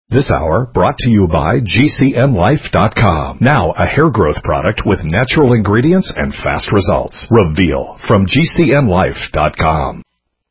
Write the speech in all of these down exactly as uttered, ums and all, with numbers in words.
This hour brought to you by G C N Life dot com. Now a hair growth product with natural ingredients and fast results. Reveal from G C N Life dot com.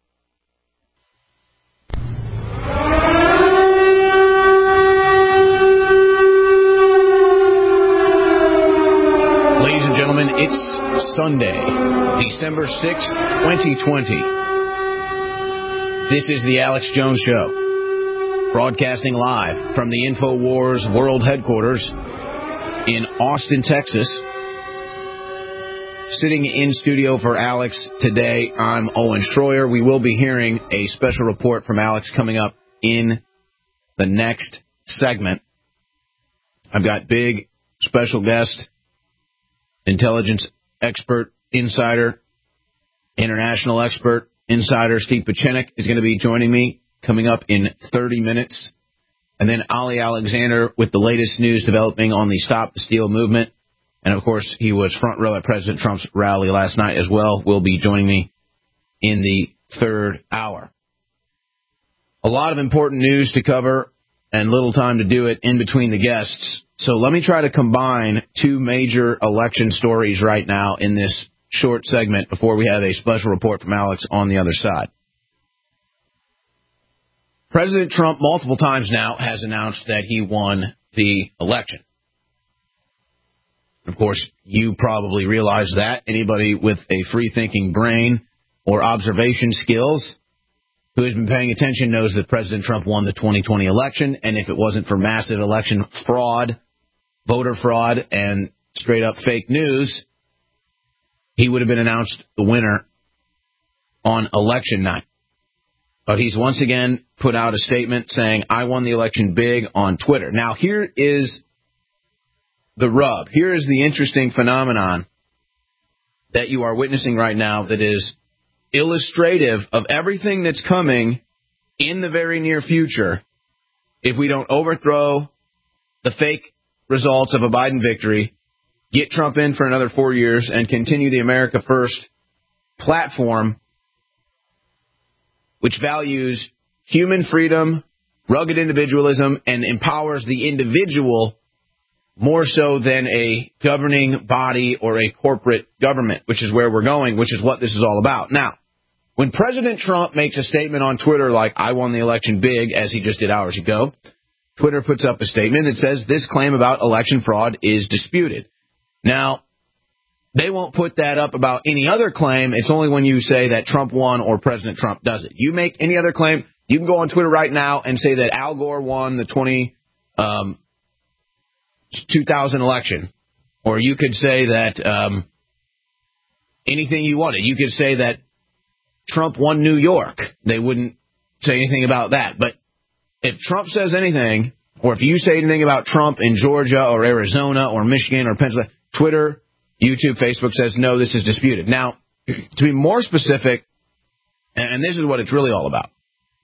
Ladies and gentlemen, it's Sunday, December sixth, twenty twenty. This is the Alex Jones Show. Broadcasting live from the InfoWars World Headquarters in Austin, Texas. Sitting in studio for Alex today, I'm Owen Schroyer. We will be hearing a special report from Alex coming up in the next segment. I've got big special guest, intelligence expert, insider, international expert, insider Steve Pieczenik is going to be joining me coming up in thirty minutes. And then Ali Alexander with the latest news developing on the Stop the Steal movement. And, of course, he was front row at President Trump's rally last night as well. Will be joining me in the third hour. A lot of important news to cover and little time to do it in between the guests. So let me try to combine two major election stories right now in this short segment before we have a special report from Alex on the other side. President Trump, multiple times now, has announced that he won the election. Of course, you probably realize that. Anybody with a free-thinking brain or observation skills who has been paying attention knows that President Trump won the twenty twenty election, and if it wasn't for massive election fraud, voter fraud, and straight-up fake news, he would have been announced the winner on election night. But he's once again put out a statement saying, I won the election big on Twitter. Now, here is the rub. Here is the interesting phenomenon that you are witnessing right now that is illustrative of everything that's coming in the very near future if we don't overthrow the fake results of a Biden victory, get Trump in for another four years, and continue the America First platform, which values human freedom, rugged individualism, and empowers the individual more so than a governing body or a corporate government, which is where we're going, which is what this is all about. Now, when President Trump makes a statement on Twitter like, I won the election big, as he just did hours ago, Twitter puts up a statement that says this claim about election fraud is disputed. Now, they won't put that up about any other claim. It's only when you say that Trump won or President Trump does it. You make any other claim, you can go on Twitter right now and say that Al Gore won the twenty, um, two thousand election. Or you could say that um, anything you wanted. You could say that Trump won New York. They wouldn't say anything about that. But if Trump says anything, or if you say anything about Trump in Georgia or Arizona or Michigan or Pennsylvania, Twitter, YouTube, Facebook says, no, this is disputed. Now, to be more specific, and this is what it's really all about,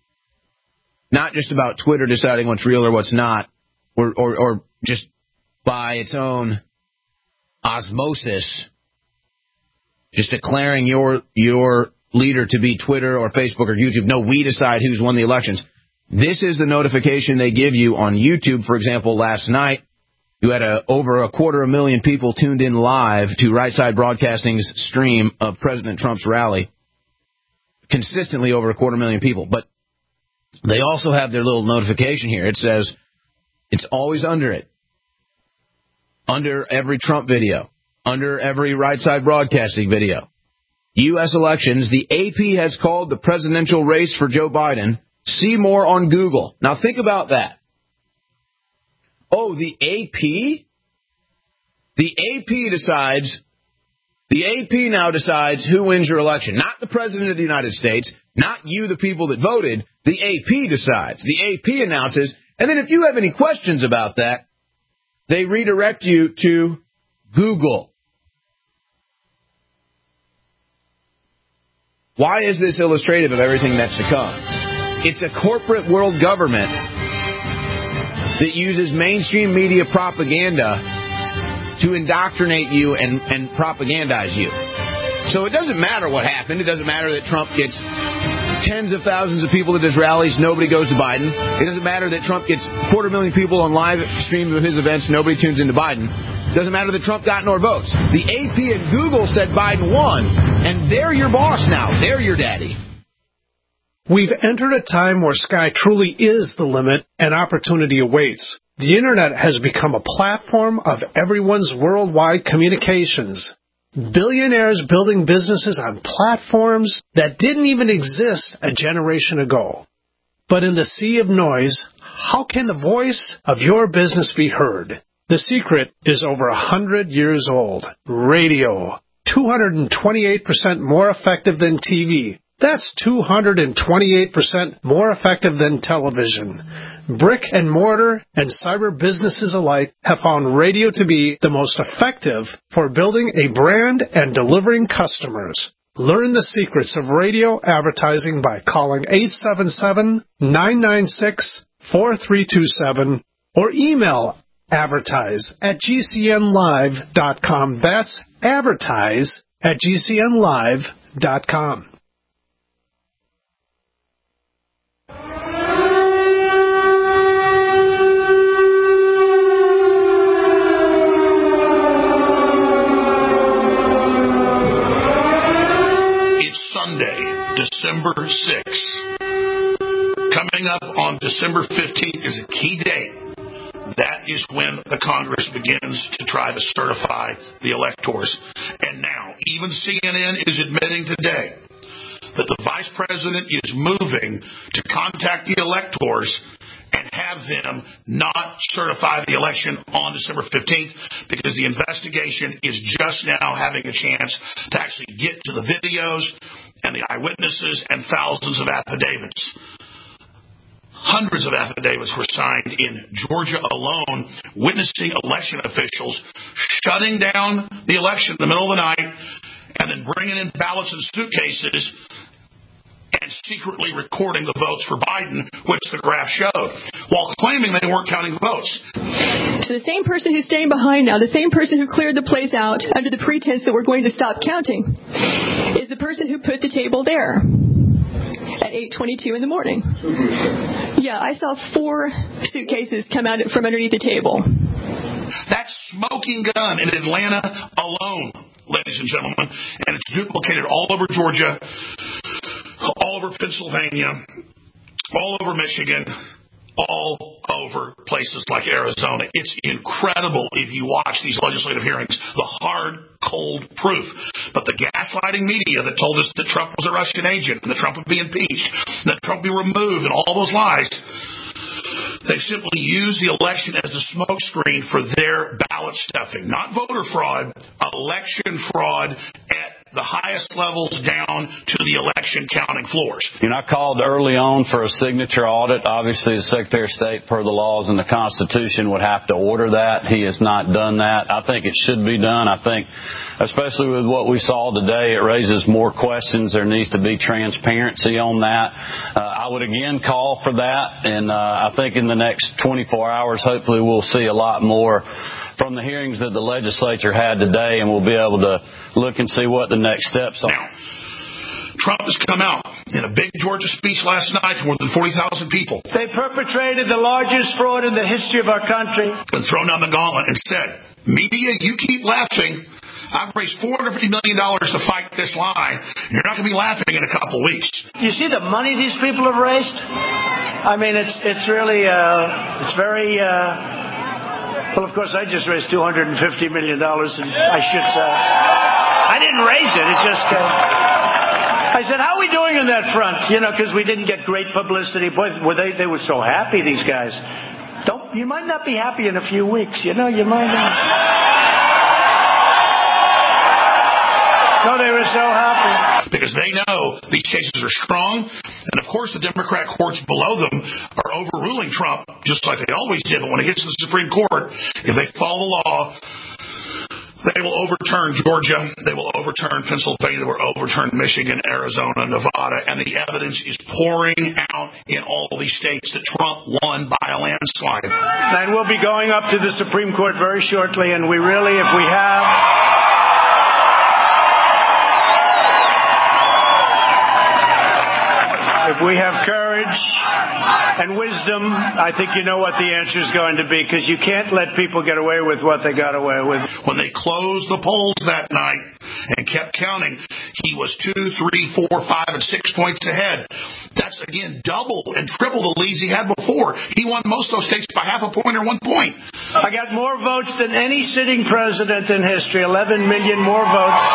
not just about Twitter deciding what's real or what's not, or, or, or just by its own osmosis, just declaring your your leader to be Twitter or Facebook or YouTube. No, we decide who's won the elections. This is the notification they give you on YouTube. For example, last night, you had a, over a quarter of a million people tuned in live to Right Side Broadcasting's stream of President Trump's rally. Consistently over a quarter million people. But they also have their little notification here. It says, it's always under it. Under every Trump video. Under every Right Side Broadcasting video. U S elections, the A P has called the presidential race for Joe Biden. See more on Google. Now think about that. Oh, the A P? The A P decides, the A P now decides who wins your election. Not the President of the United States, not you, the people that voted. The A P decides. The A P announces, and then if you have any questions about that, they redirect you to Google. Why is this illustrative of everything that's to come? It's a corporate world government that uses mainstream media propaganda to indoctrinate you and, and propagandize you. So it doesn't matter what happened. It doesn't matter that Trump gets tens of thousands of people at his rallies. Nobody goes to Biden. It doesn't matter that Trump gets quarter million people on live stream of his events. Nobody tunes into Biden. Doesn't matter that Trump got more votes. The A P and Google said Biden won, and they're your boss now. They're your daddy. We've entered a time where sky truly is the limit and opportunity awaits. The Internet has become a platform of everyone's worldwide communications. Billionaires building businesses on platforms that didn't even exist a generation ago. But in the sea of noise, how can the voice of your business be heard? The secret is over a hundred years old. Radio. two hundred twenty-eight percent more effective than T V. That's two hundred twenty-eight percent more effective than television. Brick and mortar and cyber businesses alike have found radio to be the most effective for building a brand and delivering customers. Learn the secrets of radio advertising by calling eight seven seven, nine nine six, four three two seven or email advertise at g c n live dot com. That's advertise at g c n live dot com. It's Sunday, December sixth. Coming up on December fifteenth is a key date. That is when the Congress begins to try to certify the electors. And now, even C N N is admitting today that the vice president is moving to contact the electors and have them not certify the election on December fifteenth because the investigation is just now having a chance to actually get to the videos and the eyewitnesses and thousands of affidavits. Hundreds of affidavits were signed in Georgia alone, witnessing election officials shutting down the election in the middle of the night and then bringing in ballots and suitcases and secretly recording the votes for Biden, which the graph showed, while claiming they weren't counting votes. So the same person who's staying behind now, the same person who cleared the place out under the pretense that we're going to stop counting, is the person who put the table there at eight twenty-two in the morning. Yeah, I saw four suitcases come out from underneath the table. That's smoking gun in Atlanta alone, ladies and gentlemen, and it's duplicated all over Georgia, all over Pennsylvania, all over Michigan, all over places like Arizona. It's incredible if you watch these legislative hearings, the hard, cold proof. But the gaslighting media that told us that Trump was a Russian agent and that Trump would be impeached, that Trump would be removed, and all those lies, they simply use the election as a smokescreen for their ballot stuffing. Not voter fraud, election fraud at the highest levels down to the election counting floors. You know, I called early on for a signature audit. Obviously, the Secretary of State, per the laws and the Constitution, would have to order that. He has not done that. I think it should be done. I think, especially with what we saw today, it raises more questions. There needs to be transparency on that. Uh, I would again call for that, and uh, I think in the next twenty-four hours, hopefully we'll see a lot more from the hearings that the legislature had today, and we'll be able to look and see what the next steps are. Now, Trump has come out in a big Georgia speech last night to more than forty thousand people. They perpetrated the largest fraud in the history of our country. And thrown down the gauntlet and said, media, you keep laughing. I've raised four hundred fifty million dollars to fight this lie. You're not going to be laughing in a couple of weeks. You see the money these people have raised? I mean, it's it's really, uh, it's very... Uh, Well, of course, I just raised two hundred fifty million dollars, and I should say, I didn't raise it. It just, uh, I said, how are we doing on that front? You know, because we didn't get great publicity. Boy, were they, they were so happy, these guys. Don't, you might not be happy in a few weeks, you know, you might not. No, they were so happy. Because they know these cases are strong, and of course the Democrat courts below them are overruling Trump, just like they always did. But when it gets to the Supreme Court, if they follow the law, they will overturn Georgia, they will overturn Pennsylvania, they will overturn Michigan, Arizona, Nevada, and the evidence is pouring out in all these states that Trump won by a landslide. And we'll be going up to the Supreme Court very shortly, and we really, if we have... if we have courage and wisdom, I think you know what the answer is going to be, because you can't let people get away with what they got away with. When they closed the polls that night and kept counting, he was two, three, four, five, and six points ahead. That's, again, double and triple the leads he had before. He won most of those states by half a point or one point. I got more votes than any sitting president in history, eleven million more votes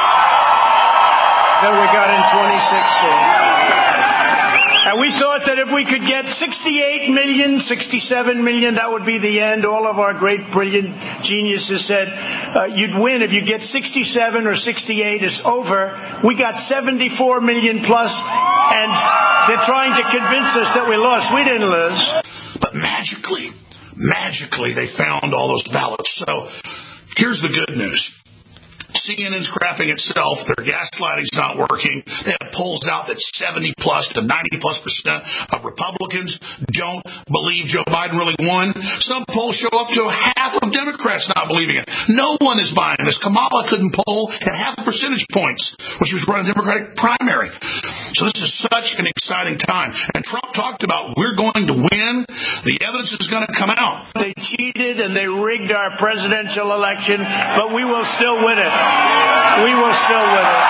than we got in twenty sixteen. And we thought that if we could get sixty-eight million, sixty-seven million, that would be the end. All of our great, brilliant geniuses said uh, you'd win. If you get sixty-seven or sixty-eight, it's over. We got seventy-four million plus, and they're trying to convince us that we lost. We didn't lose. But magically, magically, they found all those ballots. So here's the good news. C N N's crapping itself. Their gaslighting's not working. They have polls out that seventy plus to ninety plus percent of Republicans don't believe Joe Biden really won. Some polls show up to half of Democrats not believing it. No one is buying this. Kamala couldn't poll at half a percentage points when she was running the Democratic primary. So this is such an exciting time. And Trump talked about we're going to win. The evidence is going to come out. They cheated and they rigged our presidential election, but we will still win it. We will still win it.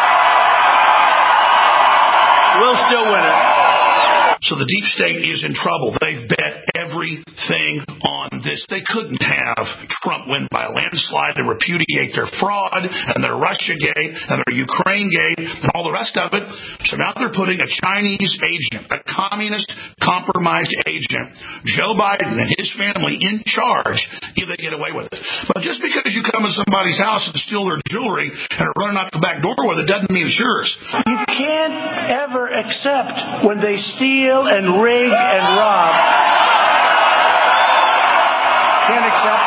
We'll still win it. So the deep state is in trouble. They've bet everything on this. They couldn't have Trump win by a landslide and repudiate their fraud and their Russiagate and their Ukrainegate and all the rest of it. So now they're putting a Chinese agent, a communist compromised agent, Joe Biden and his family in charge if they get away with it. But just because you come to somebody's house and steal their jewelry and are running out the back door with it doesn't mean it's yours. You can't ever accept when they steal and rig and rob. Can't accept.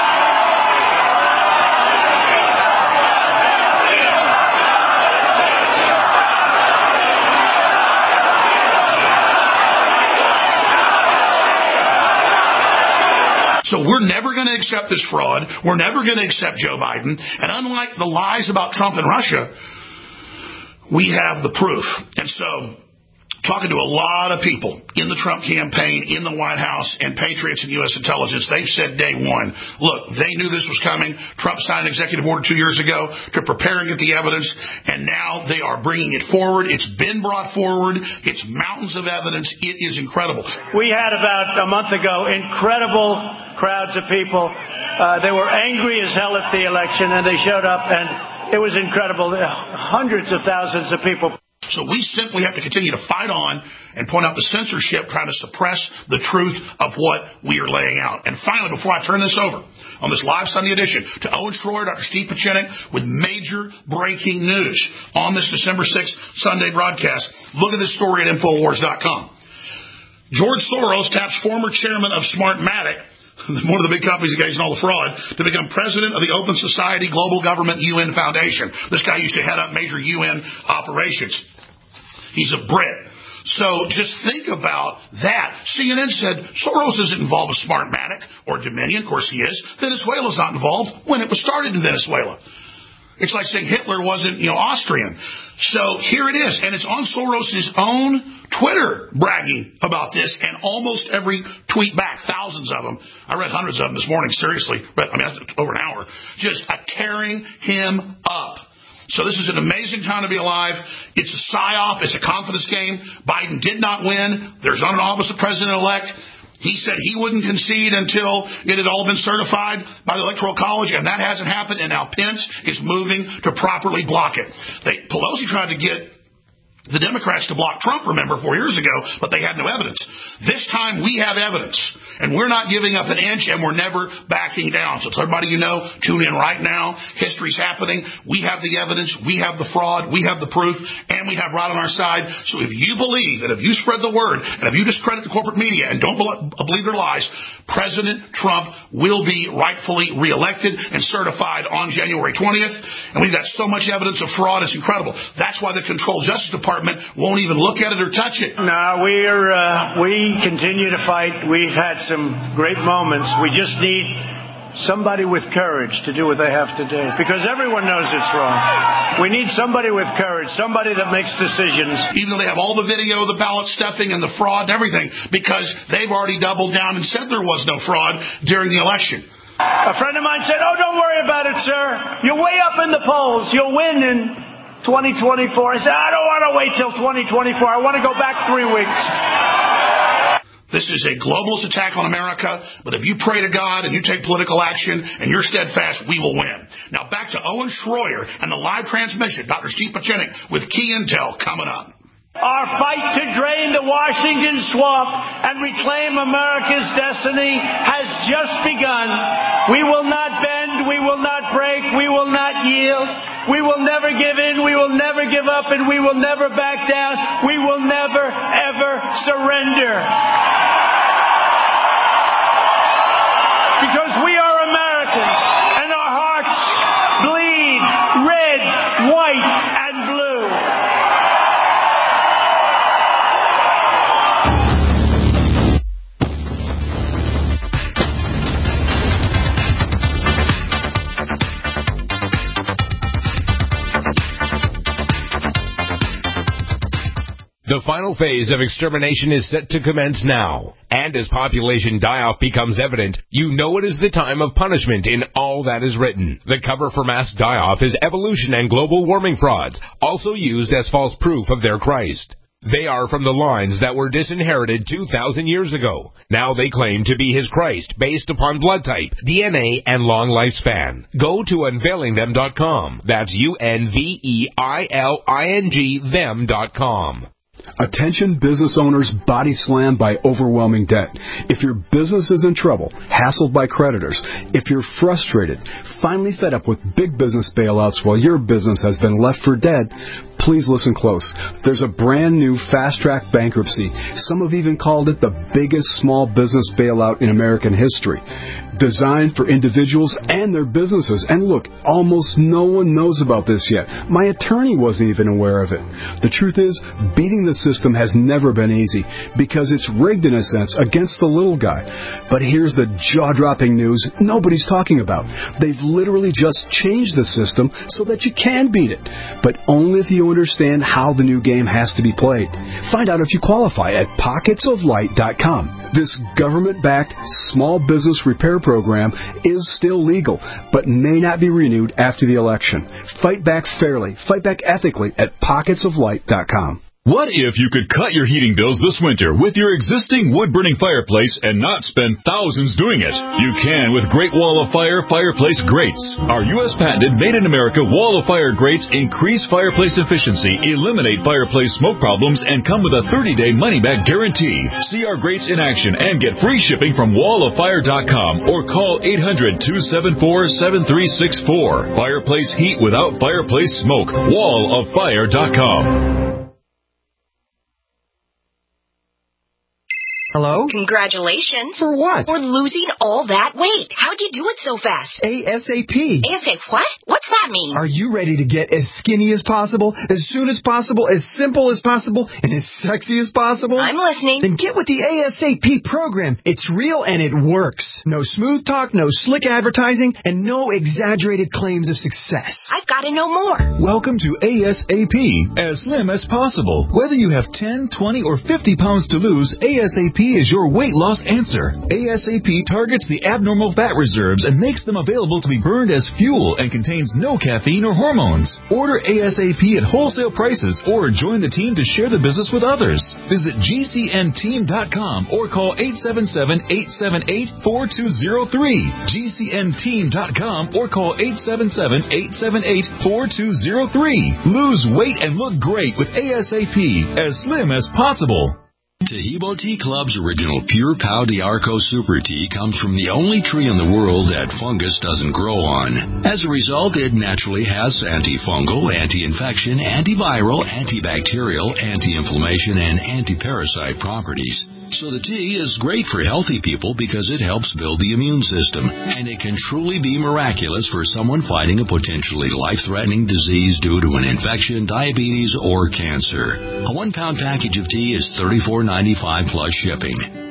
So we're never going to accept this fraud. We're never going to accept Joe Biden. And unlike the lies about Trump and Russia, we have the proof. And so, talking to a lot of people in the Trump campaign, in the White House, and patriots in U S intelligence, they've said day one, look, they knew this was coming. Trump signed an executive order two years ago to prepare and get the evidence, and now they are bringing it forward. It's been brought forward. It's mountains of evidence. It is incredible. We had about a month ago incredible crowds of people. Uh, they were angry as hell at the election, and they showed up, and it was incredible. Hundreds of thousands of people. So we simply have to continue to fight on and point out the censorship, trying to suppress the truth of what we are laying out. And finally, before I turn this over on this live Sunday edition to Owen Schroyer, Doctor Steve Pachinik, with major breaking news on this December sixth Sunday broadcast, look at this story at Infowars dot com. George Soros taps former chairman of Smartmatic, one of the big companies engaged in all the fraud, to become president of the Open Society Global Government U N Foundation. This guy used to head up major U N operations. He's a Brit. So just think about that. C N N said Soros isn't involved with Smartmatic or Dominion. Of course he is. Venezuela's not involved when it was started in Venezuela. It's like saying Hitler wasn't, you know, Austrian. So here it is. And it's on Soros' own Twitter bragging about this, and almost every tweet back, thousands of them. I read hundreds of them this morning, seriously. But I mean, that's over an hour. Just uh, tearing him up. So this is an amazing time to be alive. It's a psyop. It's a confidence game. Biden did not win. There's not an office of president-elect. He said he wouldn't concede until it had all been certified by the Electoral College, and that hasn't happened, and now Pence is moving to properly block it. They, Pelosi tried to get the Democrats to block Trump, remember, four years ago, but they had no evidence. This time we have evidence, and we're not giving up an inch, and we're never backing down. So tell everybody you know, tune in right now. History's happening. We have the evidence. We have the fraud. We have the proof, and we have right on our side. So if you believe, and if you spread the word, and if you discredit the corporate media and don't believe their lies, President Trump will be rightfully reelected and certified on January twentieth. And we've got so much evidence of fraud, it's incredible. That's why the Controlled Justice Department won't even look at it or touch it. No, we're, uh, we continue to fight. We've had some great moments. We just need somebody with courage to do what they have to do, because everyone knows it's wrong. We need somebody with courage, somebody that makes decisions. Even though they have all the video, the ballot stuffing, and the fraud and everything, because they've already doubled down and said there was no fraud during the election. A friend of mine said, oh, don't worry about it, sir. You're way up in the polls. You'll win in twenty twenty-four. I said, I don't want to wait till twenty twenty-four. I want to go back three weeks. This is a globalist attack on America, but if you pray to God and you take political action and you're steadfast, we will win. Now back to Owen Schroyer and the live transmission. Doctor Steve Pieczenik with key intel coming up. Our fight to drain the Washington swamp and reclaim America's destiny has just begun. We will not bend, we will not break, we will not yield. We will never give in, we will never give up, and we will never back down. We will never, ever surrender. Because we are Americans, and our hearts bleed red, white, and blue. The final phase of extermination is set to commence now. And as population die-off becomes evident, you know it is the time of punishment in all that is written. The cover for mass die-off is evolution and global warming frauds, also used as false proof of their Christ. They are from the lines that were disinherited two thousand years ago. Now they claim to be his Christ based upon blood type, D N A, and long lifespan. Go to unveiling them dot com. That's U N V E I L I N G them dot com. Attention business owners body slammed by overwhelming debt. If your business is in trouble, hassled by creditors, if you're frustrated, finally fed up with big business bailouts while your business has been left for dead, please listen close. There's a brand new fast-track bankruptcy. Some have even called it the biggest small business bailout in American history. Designed for individuals and their businesses. And look, almost no one knows about this yet. My attorney wasn't even aware of it. The truth is, beating the system has never been easy because it's rigged in a sense against the little guy. But here's the jaw-dropping news nobody's talking about. They've literally just changed the system so that you can beat it, but only if you understand how the new game has to be played. Find out if you qualify at pockets of light dot com. This government-backed small business repair program is still legal, but may not be renewed after the election. Fight back fairly, fight back ethically at pockets of light dot com. What if you could cut your heating bills this winter with your existing wood-burning fireplace and not spend thousands doing it? You can with Great Wall of Fire Fireplace Grates. Our U S patented made-in-America Wall of Fire grates increase fireplace efficiency, eliminate fireplace smoke problems, and come with a thirty-day money-back guarantee. See our grates in action and get free shipping from wall of fire dot com or call eight hundred, two seven four, seven three six four. Fireplace heat without fireplace smoke. wall of fire dot com. Hello? Congratulations. For what? For losing all that weight. How'd you do it so fast? ASAP. ASAP what? What's that mean? Are you ready to get as skinny as possible, as soon as possible, as simple as possible, and as sexy as possible? I'm listening. Then get with the ASAP program. It's real and it works. No smooth talk, no slick advertising, and no exaggerated claims of success. I've got to know more. Welcome to ASAP, as slim as possible. Whether you have ten, twenty, or fifty pounds to lose, ASAP is your weight loss answer. ASAP targets the abnormal fat reserves and makes them available to be burned as fuel and contains no caffeine or hormones. Order ASAP at wholesale prices or join the team to share the business with others. Visit G C N team dot com or call eight seven seven, eight seven eight, four two zero three. G C N team dot com or call eight seven seven, eight seven eight, four two zero three. Lose weight and look great with ASAP, as slim as possible. Taheebo Tea Club's original Pure Pau d'Arco Super Tea comes from the only tree in the world that fungus doesn't grow on. As a result, it naturally has antifungal, anti-infection, antiviral, antibacterial, anti-inflammation, and anti-parasite properties. So the tea is great for healthy people because it helps build the immune system, and it can truly be miraculous for someone fighting a potentially life-threatening disease due to an infection, diabetes, or cancer. A one-pound package of tea is thirty-four ninety-five plus shipping.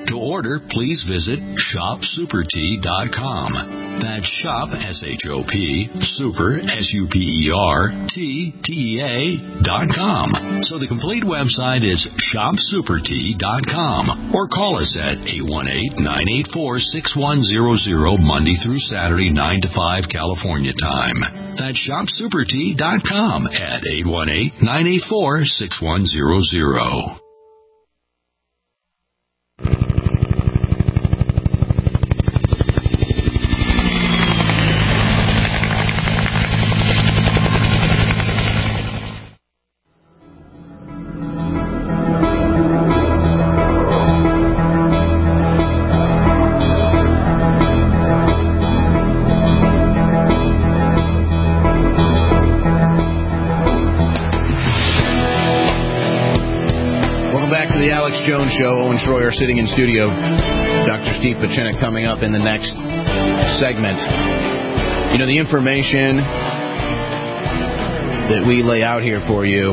To order, please visit shop super tea dot com. That's shop, S H O P, super, S U P E R, T, T E A, dot com. So the complete website is shop super tea dot com. Or call us at eight one eight, nine eight four, six one zero zero Monday through Saturday, nine to five California time. That's shop super tea dot com at eight one eight, nine eight four, six one zero zero. Jones Show. Owen Schroyer sitting in studio. Doctor Steve Pieczenik coming up in the next segment. You know, the information that we lay out here for you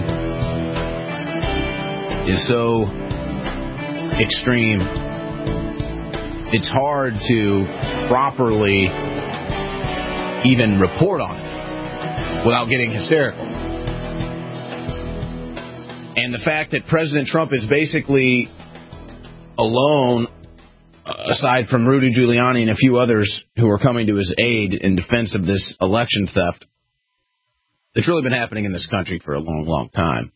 is so extreme. It's hard to properly even report on it without getting hysterical. And the fact that President Trump is basically alone, aside from Rudy Giuliani and a few others who are coming to his aid in defense of this election theft, that's really been happening in this country for a long, long time,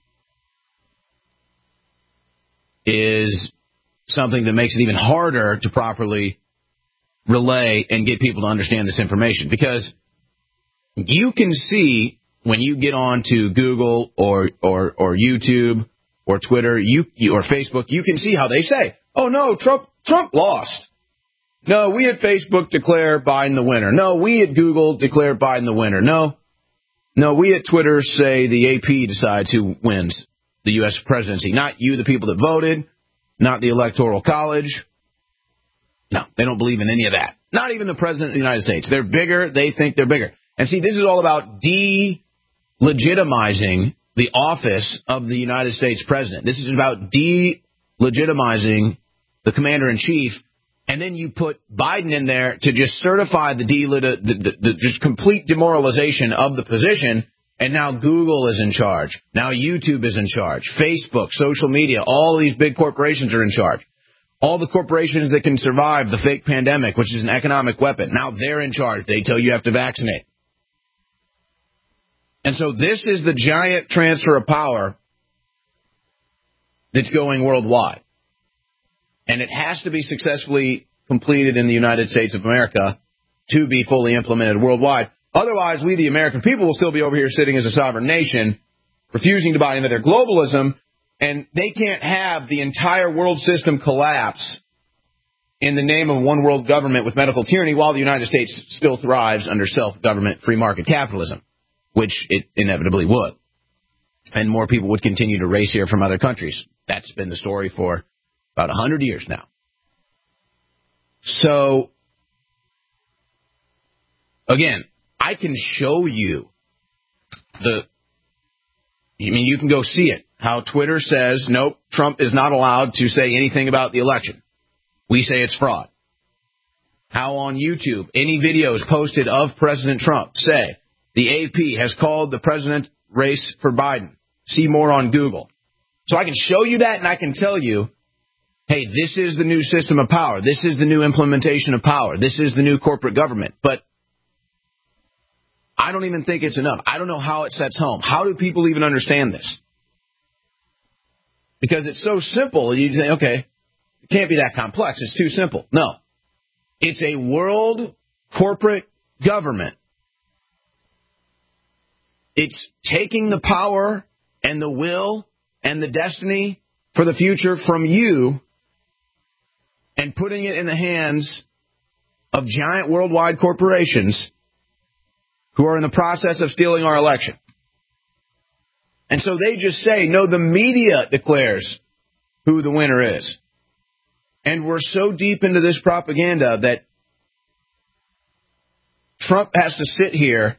is something that makes it even harder to properly relay and get people to understand this information. Because you can see when you get on to Google or, or, or YouTube or Twitter you, or Facebook, you can see how they say, oh, no, Trump Trump lost. No, we at Facebook declare Biden the winner. No, we at Google declare Biden the winner. No, no, we at Twitter say the A P decides who wins the U S presidency. Not you, the people that voted, not the Electoral College. No, they don't believe in any of that. Not even the President of the United States. They're bigger. They think they're bigger. And see, this is all about de- legitimizing the office of the United States president. This is about de-legitimizing the commander-in-chief, and then you put Biden in there to just certify the, de- the, the, the just complete demoralization of the position, and now Google is in charge. Now YouTube is in charge. Facebook, social media, all these big corporations are in charge. All the corporations that can survive the fake pandemic, which is an economic weapon, now they're in charge. They tell you you have to vaccinate. And so this is the giant transfer of power that's going worldwide. And it has to be successfully completed in the United States of America to be fully implemented worldwide. Otherwise, we, the American people, will still be over here sitting as a sovereign nation, refusing to buy into their globalism, and they can't have the entire world system collapse in the name of one world government with medical tyranny while the United States still thrives under self-government free market capitalism, which it inevitably would. And more people would continue to race here from other countries. That's been the story for about one hundred years now. So, again, I can show you the, I mean, you can go see it, how Twitter says, nope, Trump is not allowed to say anything about the election. We say it's fraud. How on YouTube, any videos posted of President Trump say, the A P has called the president race for Biden. See more on Google. So I can show you that, and I can tell you, hey, this is the new system of power. This is the new implementation of power. This is the new corporate government. But I don't even think it's enough. I don't know how it sets home. How do people even understand this? Because it's so simple. You say, okay, it can't be that complex. It's too simple. No. It's a world corporate government. It's taking the power and the will and the destiny for the future from you and putting it in the hands of giant worldwide corporations who are in the process of stealing our election. And so they just say, no, the media declares who the winner is. And we're so deep into this propaganda that Trump has to sit here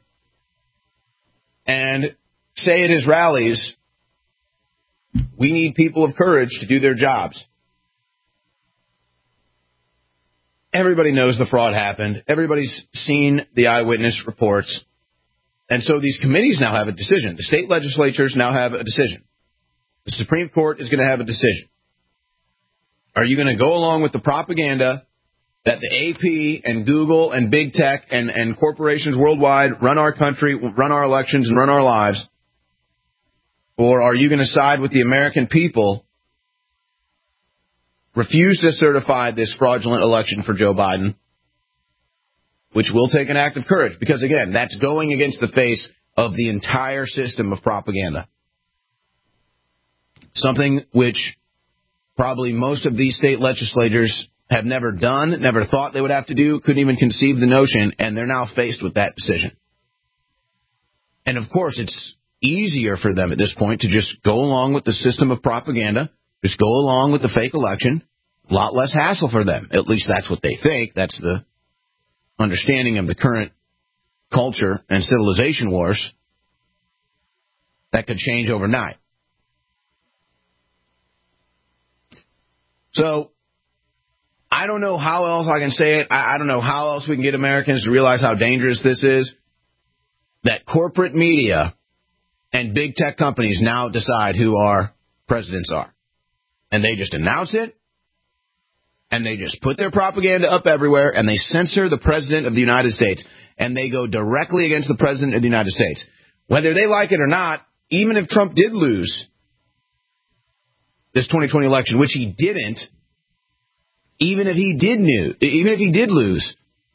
and say at his rallies, we need people of courage to do their jobs. Everybody knows the fraud happened. Everybody's seen the eyewitness reports. And so these committees now have a decision. The state legislatures now have a decision. The Supreme Court is going to have a decision. Are you going to go along with the propaganda that the A P and Google and big tech and, and corporations worldwide run our country, run our elections, and run our lives? Or are you going to side with the American people, refuse to certify this fraudulent election for Joe Biden, which will take an act of courage? Because, again, that's going against the face of the entire system of propaganda. Something which probably most of these state legislators have never done, never thought they would have to do, couldn't even conceive the notion, and they're now faced with that decision. And, of course, it's easier for them at this point to just go along with the system of propaganda, just go along with the fake election. A lot less hassle for them. At least that's what they think. That's the understanding of the current culture and civilization wars. That could change overnight. So, I don't know how else I can say it. I, I don't know how else we can get Americans to realize how dangerous this is. That corporate media and big tech companies now decide who our presidents are. And they just announce it. And they just put their propaganda up everywhere. And they censor the president of the United States. And they go directly against the president of the United States. Whether they like it or not, even if Trump did lose this twenty twenty election, which he didn't, even if he did knew, even if he did lose,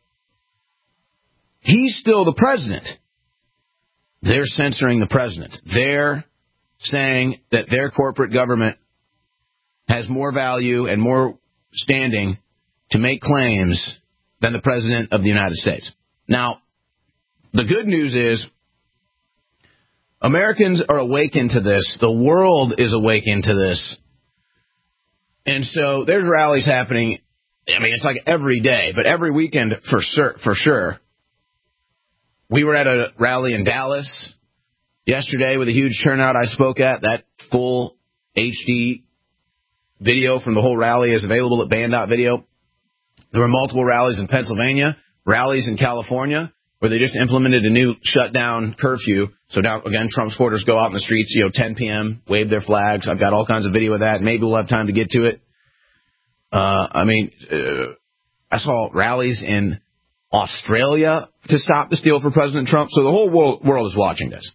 he's still the president. They're censoring the president. They're saying that their corporate government has more value and more standing to make claims than the president of the United States. Now, the good news is Americans are awakened to this. The world is awakened to this. And so there's rallies happening. I mean, it's like every day, but every weekend for sure. For sure. We were at a rally in Dallas yesterday with a huge turnout I spoke at. That full H D video from the whole rally is available at band dot video. There were multiple rallies in Pennsylvania, rallies in California, where they just implemented a new shutdown curfew. So now, again, Trump supporters go out in the streets, you know, ten p.m., wave their flags. I've got all kinds of video of that. Maybe we'll have time to get to it. Uh, I mean, uh, I saw rallies in Australia to stop the steal for President Trump. So the whole world, world is watching this.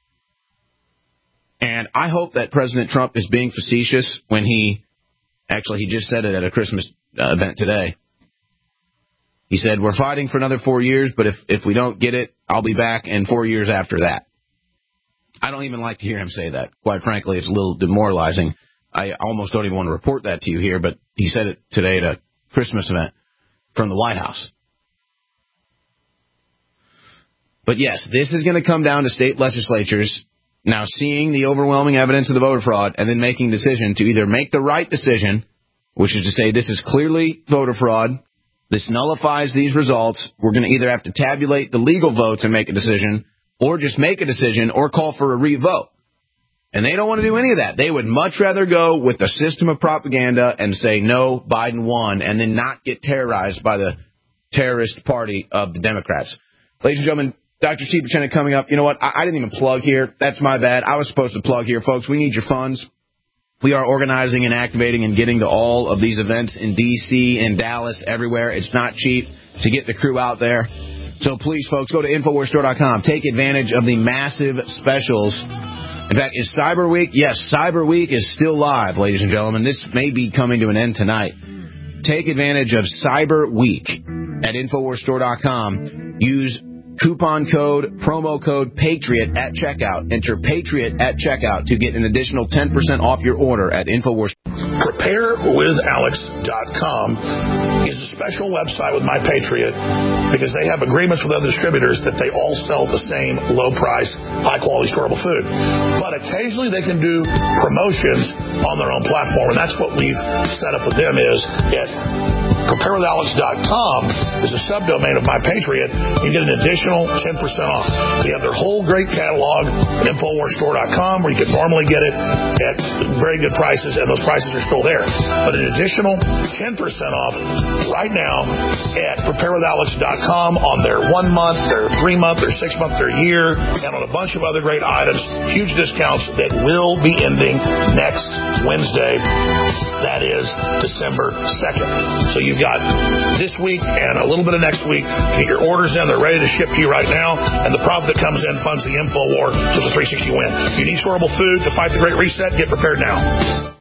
And I hope that President Trump is being facetious when he, actually, he just said it at a Christmas uh, event today. He said, we're fighting for another four years, but if, if we don't get it, I'll be back in four years after that. I don't even like to hear him say that. Quite frankly, it's a little demoralizing. I almost don't even want to report that to you here, but he said it today at a Christmas event from the White House. But yes, this is going to come down to state legislatures now seeing the overwhelming evidence of the voter fraud and then making a decision to either make the right decision, which is to say this is clearly voter fraud, this nullifies these results, we're going to either have to tabulate the legal votes and make a decision, or just make a decision or call for a re-vote. And they don't want to do any of that. They would much rather go with the system of propaganda and say, no, Biden won, and then not get terrorized by the terrorist party of the Democrats. Ladies and gentlemen, Doctor Steve Buchanan coming up. You know what? I, I didn't even plug here. That's my bad. I was supposed to plug here, folks. We need your funds. We are organizing and activating and getting to all of these events in D C, in Dallas, everywhere. It's not cheap to get the crew out there. So please, folks, go to Infowars Store dot com. Take advantage of the massive specials. In fact, is Cyber Week? Yes, Cyber Week is still live, ladies and gentlemen. This may be coming to an end tonight. Take advantage of Cyber Week at Infowars Store dot com. Use coupon code, promo code PATRIOT at checkout. Enter PATRIOT at checkout to get an additional ten percent off your order at Infowars. Prepare with Alex dot com is a special website with My Patriot because they have agreements with other distributors that they all sell the same low price, high quality storable food. But occasionally they can do promotions on their own platform, and that's what we've set up with them is at prepare with alex dot com is a subdomain of MyPatriot. You get an additional ten percent off. We have their whole great catalog at infowars store dot com, where you could normally get it at very good prices, and those prices are still there. But an additional ten percent off right now at prepare with alex dot com on their one month, their three month, their six month, their year, and on a bunch of other great items. Huge discounts that will be ending next Wednesday. That is December second. So you've got this week and a little bit of next week. Get your orders in. They're ready to ship to you right now. And the profit that comes in funds the Info War to the three sixty win. If you need storable food to fight the Great Reset, get prepared now.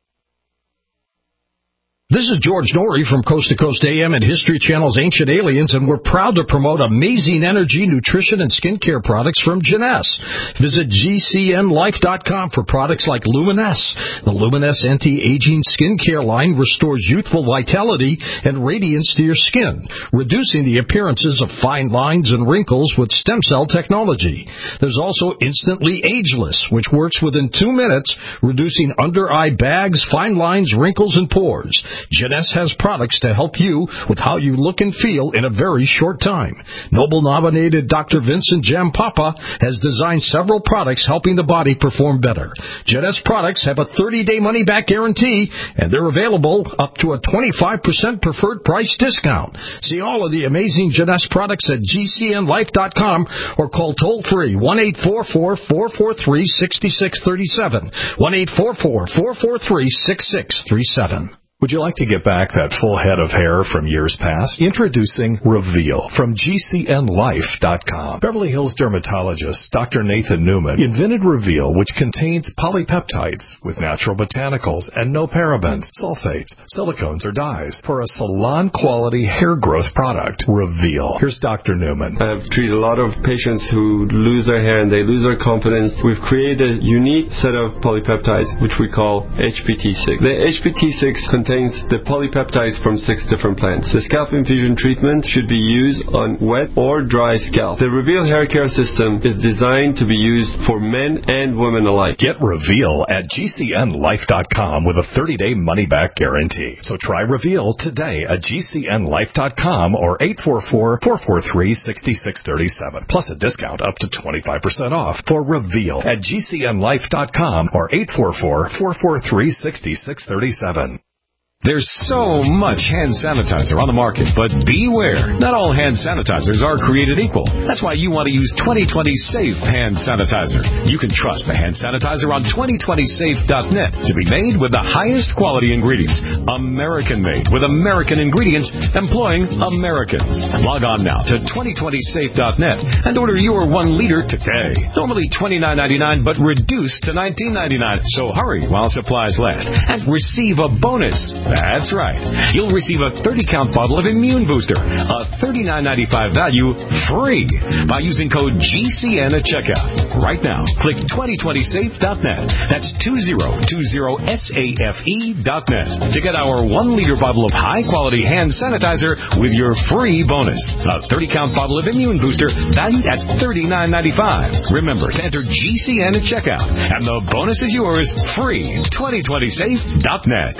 This is George Norrie from Coast to Coast A M and History Channel's Ancient Aliens, and we're proud to promote amazing energy, nutrition, and skincare products from Jeunesse. Visit G C N life dot com for products like Luminesse. The Luminesse anti-aging skincare line restores youthful vitality and radiance to your skin, reducing the appearances of fine lines and wrinkles with stem cell technology. There's also Instantly Ageless, which works within two minutes, reducing under-eye bags, fine lines, wrinkles, and pores. Jeunesse has products to help you with how you look and feel in a very short time. Nobel-nominated Doctor Vincent Jampapa has designed several products helping the body perform better. Jeunesse products have a thirty-day money-back guarantee, and they're available up to a twenty-five percent preferred price discount. See all of the amazing Jeunesse products at G C N life dot com or call toll-free one eight four four, four four three, six six three seven, one eight four four, four four three, six six three seven. Would you like to get back that full head of hair from years past? Introducing Reveal from G C N life dot com. Beverly Hills dermatologist Doctor Nathan Newman invented Reveal, which contains polypeptides with natural botanicals and no parabens, sulfates, silicones, or dyes for a salon-quality hair growth product. Reveal. Here's Doctor Newman. I've treated a lot of patients who lose their hair and they lose their confidence. We've created a unique set of polypeptides, which we call H P T six. The H P T six contains the polypeptides from six different plants. The scalp infusion treatment should be used on wet or dry scalp. The Reveal hair care system is designed to be used for men and women alike. Get Reveal at G C N life dot com with a thirty-day money-back guarantee. So try Reveal today at G C N life dot com or eight four four, four four three, six six three seven. Plus a discount up to twenty-five percent off for Reveal at G C N life dot com or eight four four, four four three, six six three seven. There's so much hand sanitizer on the market, but beware. Not all hand sanitizers are created equal. That's why you want to use twenty twenty Safe Hand Sanitizer. You can trust the hand sanitizer on twenty twenty safe dot net to be made with the highest quality ingredients. American made with American ingredients employing Americans. Log on now to twenty twenty safe dot net and order your one liter today. Normally twenty-nine ninety-nine, but reduced to nineteen ninety-nine. So hurry while supplies last and receive a bonus. That's right. You'll receive a thirty count bottle of Immune Booster, a thirty-nine ninety-five value, free by using code G C N at checkout. Right now, click twenty twenty safe dot net. That's two zero two zero safe dot net to get our one liter bottle of high-quality hand sanitizer with your free bonus. A thirty count bottle of Immune Booster valued at thirty-nine ninety-five. Remember to enter G C N at checkout, and the bonus is yours free. twenty twenty safe dot net.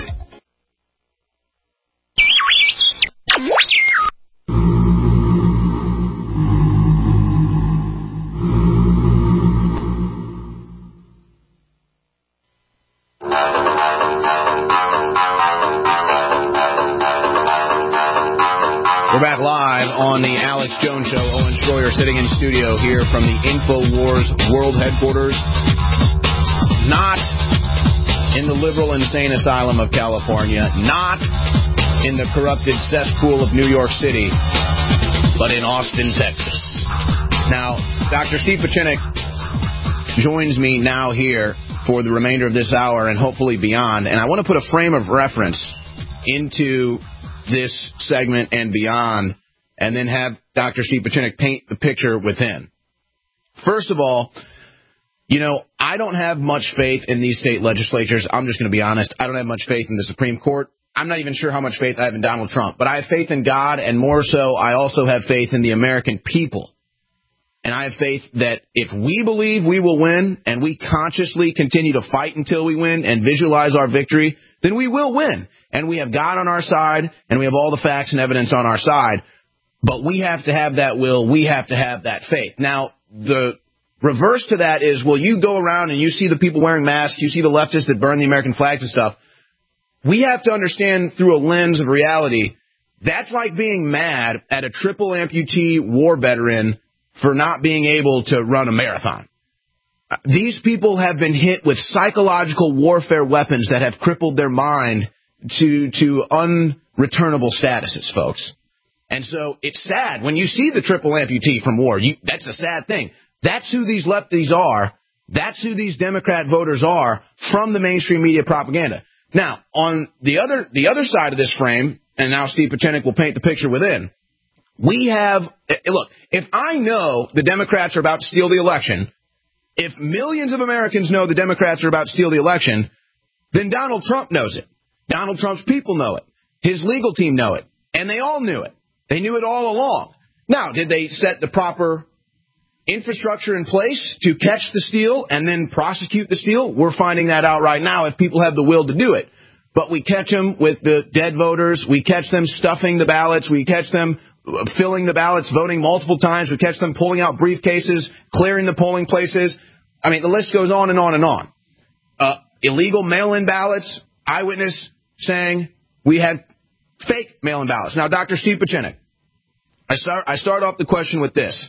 We're back live on the Alex Jones Show. Owen Schroyer sitting in studio here from the InfoWars World Headquarters. Not in the liberal insane asylum of California. Not in the corrupted cesspool of New York City. But in Austin, Texas. Now, Doctor Steve Pieczenik joins me now here for the remainder of this hour and hopefully beyond. And I want to put a frame of reference into this segment and beyond, and then have Doctor Steve Pieczenik paint the picture within. First of all, you know, I don't have much faith in these state legislatures. I'm just going to be honest. I don't have much faith in the Supreme Court. I'm not even sure how much faith I have in Donald Trump. But I have faith in God, and more so, I also have faith in the American people. And I have faith that if we believe we will win and we consciously continue to fight until we win and visualize our victory, then we will win. And we have God on our side and we have all the facts and evidence on our side. But we have to have that will. We have to have that faith. Now, the reverse to that is, well, you go around and you see the people wearing masks, you see the leftists that burn the American flags and stuff. We have to understand through a lens of reality, that's like being mad at a triple amputee war veteran for not being able to run a marathon. These people have been hit with psychological warfare weapons that have crippled their mind to to unreturnable statuses, folks. And so it's sad when you see the triple amputee from war. You, that's a sad thing. That's who these lefties are. That's who these Democrat voters are from the mainstream media propaganda. Now, on the other the other side of this frame, and now Steve Pieczenik will paint the picture within, we have, look, if I know the Democrats are about to steal the election, if millions of Americans know the Democrats are about to steal the election, then Donald Trump knows it. Donald Trump's people know it. His legal team know it. And they all knew it. They knew it all along. Now, did they set the proper infrastructure in place to catch the steal and then prosecute the steal? We're finding that out right now if people have the will to do it. But we catch them with the dead voters. We catch them stuffing the ballots. We catch them filling the ballots, voting multiple times. We catch them pulling out briefcases, clearing the polling places. I mean, the list goes on and on and on. Uh, illegal mail-in ballots, eyewitness saying we had fake mail-in ballots. Now, Doctor Steve Pieczenik, I start, I start off the question with this.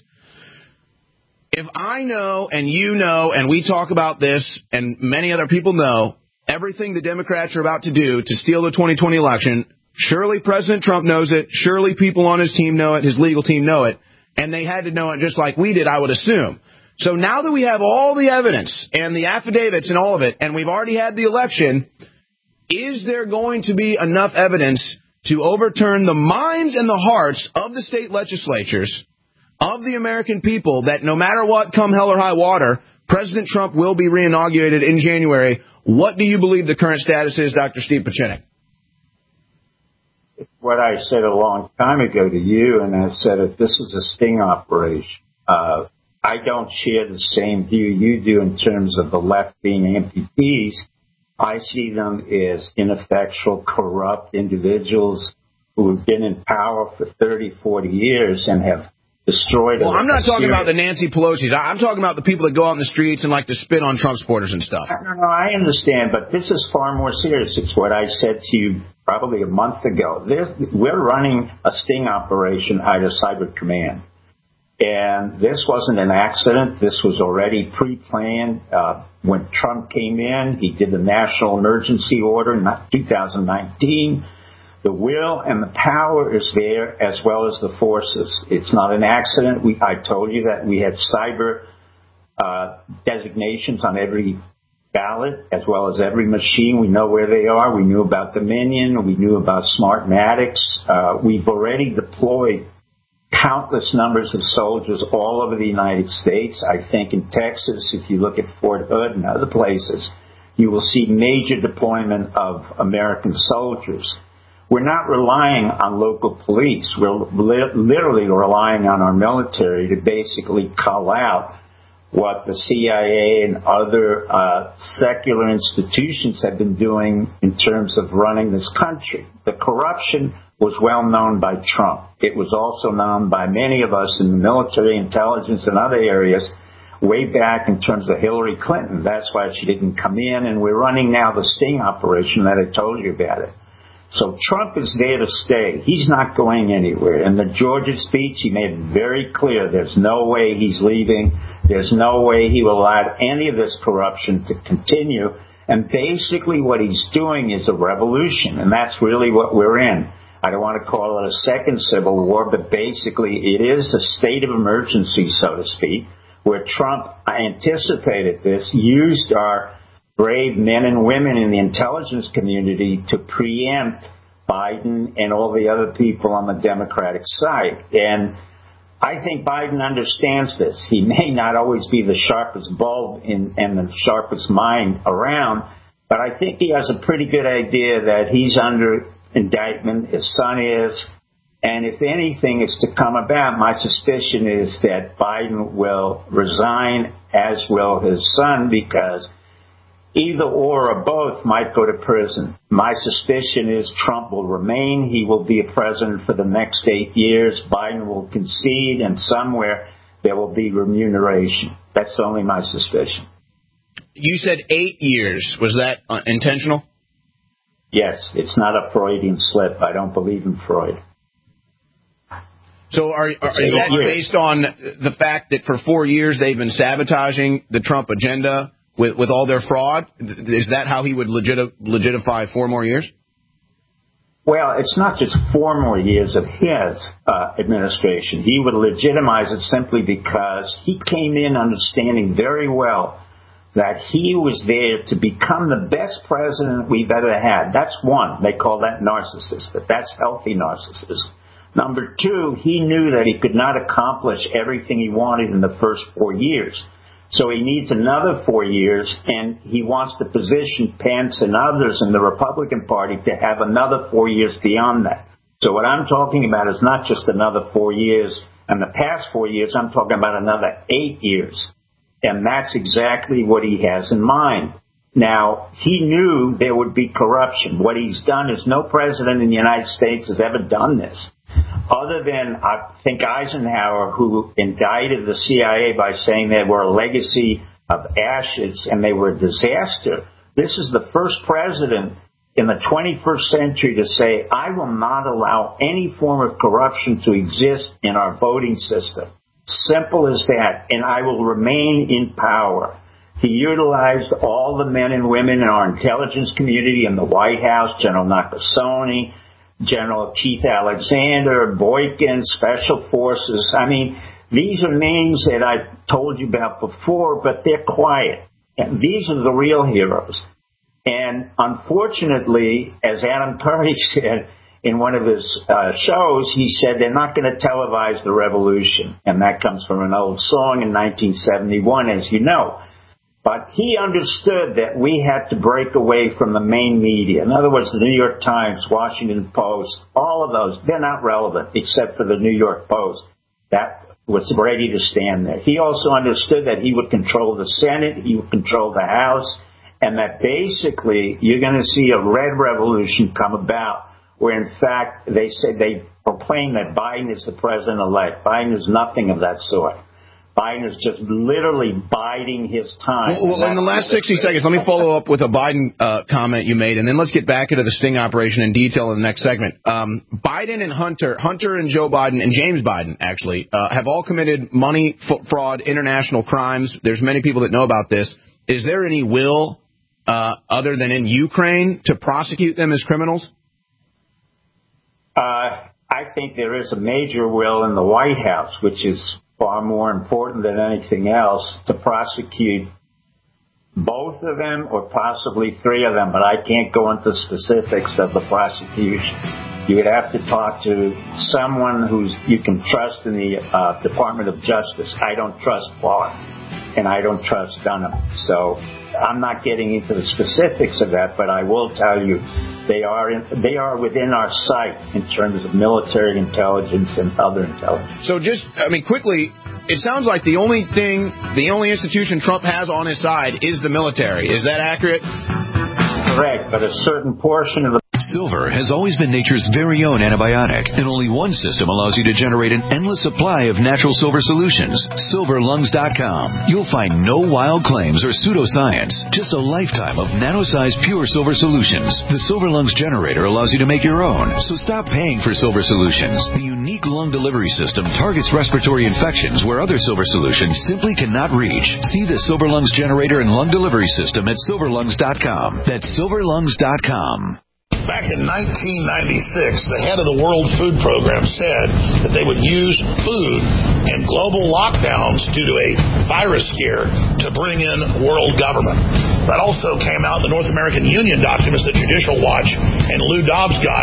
If I know and you know and we talk about this and many other people know everything the Democrats are about to do to steal the twenty twenty election, surely President Trump knows it. Surely people on his team know it. His legal team know it. And they had to know it just like we did, I would assume. So now that we have all the evidence and the affidavits and all of it, and we've already had the election, is there going to be enough evidence to overturn the minds and the hearts of the state legislatures, of the American people, that no matter what, come hell or high water, President Trump will be reinaugurated in January? What do you believe the current status is, Doctor Steve Pieczenik? What I said a long time ago to you, and I said if this is a sting operation, uh, I don't share the same view you do in terms of the left being amputees. I see them as ineffectual, corrupt individuals who have been in power for thirty, forty years and have destroyed. Well, I'm not talking about the Nancy Pelosi's. I'm talking about the people that go out in the streets and like to spit on Trump supporters and stuff. No, no, I understand, but this is far more serious. It's what I said to you probably a month ago. There's, we're running a sting operation out of Cyber Command. And this wasn't an accident. This was already pre-planned. Uh, when Trump came in, he did the national emergency order in two thousand nineteen. The will and the power is there, as well as the forces. It's not an accident. We, I told you that we had cyber uh, designations on every ballot, as well as every machine. We know where they are. We knew about Dominion. We knew about Smartmatics. Uh, we've already deployed countless numbers of soldiers all over the United States. I think in Texas, if you look at Fort Hood and other places, you will see major deployment of American soldiers. We're not relying on local police. We're li- literally relying on our military to basically call out what the C I A and other uh, secular institutions have been doing in terms of running this country. The corruption was well known by Trump. It was also known by many of us in the military, intelligence, and other areas way back in terms of Hillary Clinton. That's why she didn't come in, and we're running now the sting operation that I told you about it. So Trump is there to stay. He's not going anywhere. In the Georgia speech, he made it very clear there's no way he's leaving. There's no way he will allow any of this corruption to continue. And basically what he's doing is a revolution, and that's really what we're in. I don't want to call it a second civil war, but basically it is a state of emergency, so to speak, where Trump anticipated this, used our brave men and women in the intelligence community to preempt Biden and all the other people on the Democratic side. And I think Biden understands this. He may not always be the sharpest bulb in, and the sharpest mind around, but I think he has a pretty good idea that he's under indictment, his son is, And if anything is to come about, my suspicion is that Biden will resign, as will his son, because either or or both might go to prison. My suspicion is Trump will remain. He will be a president for the next eight years. Biden will concede, and somewhere there will be remuneration. That's only my suspicion. You said eight years. Was that uh, intentional? Yes, it's not a Freudian slip. I don't believe in Freud. So are, are, is that based on the fact that for four years they've been sabotaging the Trump agenda with, with all their fraud? Is that how he would legiti- legitify four more years? Well, it's not just four more years of his uh, administration. He would legitimize it simply because he came in understanding very well that he was there to become the best president we've ever had. That's one. They call that narcissist, but that's healthy narcissism. Number two, he knew that he could not accomplish everything he wanted in the first four years. So he needs another four years, and he wants to position Pence and others in the Republican Party to have another four years beyond that. So what I'm talking about is not just another four years and the past four years. I'm talking about another eight years. And that's exactly what he has in mind. Now, he knew there would be corruption. What he's done is no president in the United States has ever done this. Other than, I think, Eisenhower, who indicted the C I A by saying they were a legacy of ashes and they were a disaster. This is the first president in the twenty-first century to say, I will not allow any form of corruption to exist in our voting system. Simple as that. And I will remain in power. He utilized all the men and women in our intelligence community in the White House, General Nakasone, General Keith Alexander, Boykin, Special Forces. I mean, these are names that I've told you about before, but they're quiet. And these are the real heroes. And unfortunately, as Adam Curry said in one of his uh, shows, he said they're not going to televise the revolution. And that comes from an old song in nineteen seventy-one, as you know. But he understood that we had to break away from the main media. In other words, the New York Times, Washington Post, all of those, they're not relevant except for the New York Post. That was ready to stand there. He also understood that he would control the Senate, he would control the House, and that basically you're going to see a red revolution come about where, in fact, they say they proclaim that Biden is the president-elect. Biden is nothing of that sort. Biden is just literally biding his time. Well, well in the last sixty seconds, let me follow up with a Biden uh, comment you made, and then let's get back into the sting operation in detail in the next segment. Um, Biden and Hunter, Hunter and Joe Biden, and James Biden, actually, uh, have all committed money f- fraud, international crimes. There's many people that know about this. Is there any will, uh, other than in Ukraine, to prosecute them as criminals? Uh, I think there is a major will in the White House, which is far more important than anything else, to prosecute both of them or possibly three of them, but I can't go into specifics of the prosecution. You would have to talk to someone who's you can trust in the uh, Department of Justice. I don't trust Barr, and I don't trust Dunham. So I'm not getting into the specifics of that, but I will tell you they are in, they are within our sight in terms of military intelligence and other intelligence. So just, I mean, quickly, it sounds like the only thing, the only institution Trump has on his side is the military. Is that accurate? Correct, but a certain portion of the Silver has always been nature's very own antibiotic, and only one system allows you to generate an endless supply of natural silver solutions. silver lungs dot com. You'll find no wild claims or pseudoscience, just a lifetime of nano-sized pure silver solutions. The Silver Lungs generator allows you to make your own, so stop paying for silver solutions. The unique lung delivery system targets respiratory infections where other silver solutions simply cannot reach. See the Silver Lungs generator and lung delivery system at silver lungs dot com. That's silver lungs dot com. Back in nineteen ninety-six, the head of the World Food Program said that they would use food and global lockdowns due to a virus scare to bring in world government. That also came out in the North American Union documents that Judicial Watch and Lou Dobbs got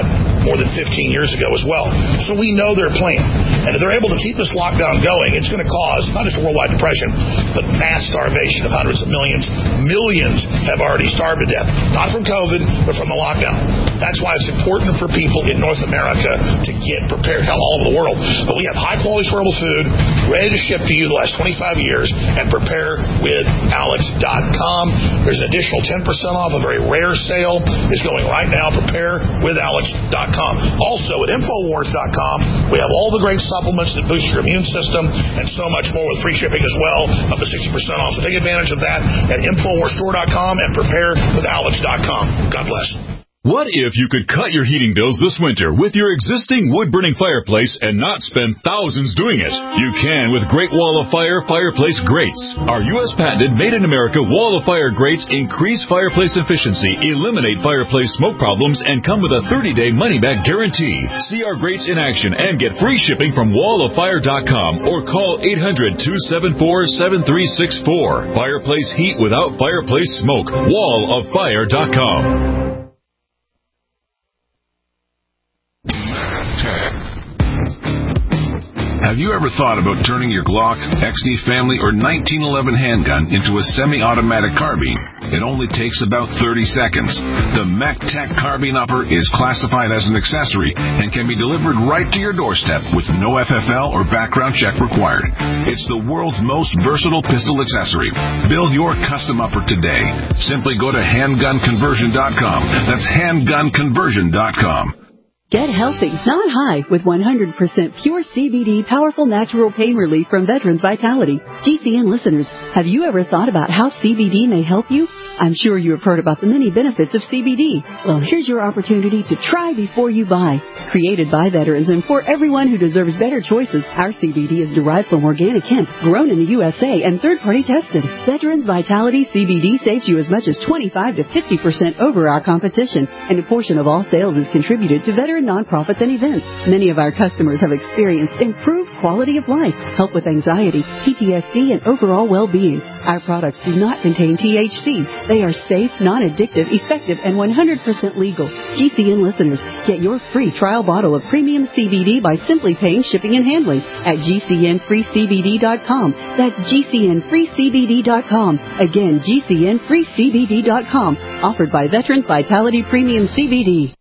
more than fifteen years ago as well. So we know their plan. And if they're able to keep this lockdown going, it's going to cause not just a worldwide depression, but mass starvation of hundreds of millions. Millions have already starved to death, not from COVID, but from the lockdown. That's why it's important for people in North America to get prepared, hell, all over the world. But we have high-quality, storable food ready to ship to you the last twenty-five years, and prepare with alex dot com. There's an additional ten percent off. A very rare sale is going right now. prepare with alex dot com. Also, at infowars dot com, we have all the great supplements that boost your immune system and so much more with free shipping as well, up to sixty percent off. So take advantage of that at infowars store dot com and prepare with alex dot com. God bless. What if you could cut your heating bills this winter with your existing wood-burning fireplace and not spend thousands doing it? You can with Great Wall of Fire Fireplace Grates. Our U S patented made-in-America Wall of Fire grates increase fireplace efficiency, eliminate fireplace smoke problems, and come with a thirty-day money-back guarantee. See our grates in action and get free shipping from wall of fire dot com or call eight hundred, two seven four, seven three six four. Fireplace heat without fireplace smoke. wall of fire dot com. Have you ever thought about turning your Glock, X D Family, or nineteen eleven handgun into a semi-automatic carbine? It only takes about thirty seconds. The MechTech Carbine Upper is classified as an accessory and can be delivered right to your doorstep with no F F L or background check required. It's the world's most versatile pistol accessory. Build your custom upper today. Simply go to handgun conversion dot com. That's handgun conversion dot com. Get healthy, not high, with one hundred percent pure C B D powerful natural pain relief from Veterans Vitality. G C N listeners, have you ever thought about how C B D may help you? I'm sure you have heard about the many benefits of C B D. Well, here's your opportunity to try before you buy. Created by veterans and for everyone who deserves better choices, our C B D is derived from organic hemp, grown in the U S A, and third-party tested. Veterans Vitality C B D saves you as much as twenty-five to fifty percent over our competition, and a portion of all sales is contributed to veteran nonprofits and events. Many of our customers have experienced improved quality of life, help with anxiety, P T S D, and overall well-being. Our products do not contain T H C. They are safe, non-addictive, effective, and one hundred percent legal. G C N listeners, get your free trial bottle of premium C B D by simply paying shipping and handling at G C N free C B D dot com. That's G C N free C B D dot com. Again, G C N free C B D dot com. Offered by Veterans Vitality Premium C B D.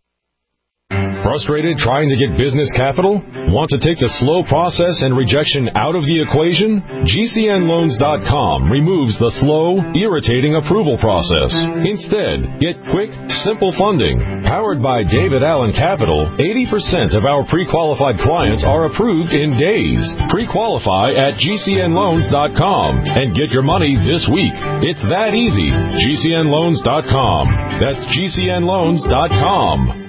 Frustrated trying to get business capital? Want to take the slow process and rejection out of the equation? G C N loans dot com removes the slow, irritating approval process. Instead, get quick, simple funding. Powered by David Allen Capital, eighty percent of our pre-qualified clients are approved in days. Pre-qualify at G C N loans dot com and get your money this week. It's that easy. G C N loans dot com. That's G C N loans dot com.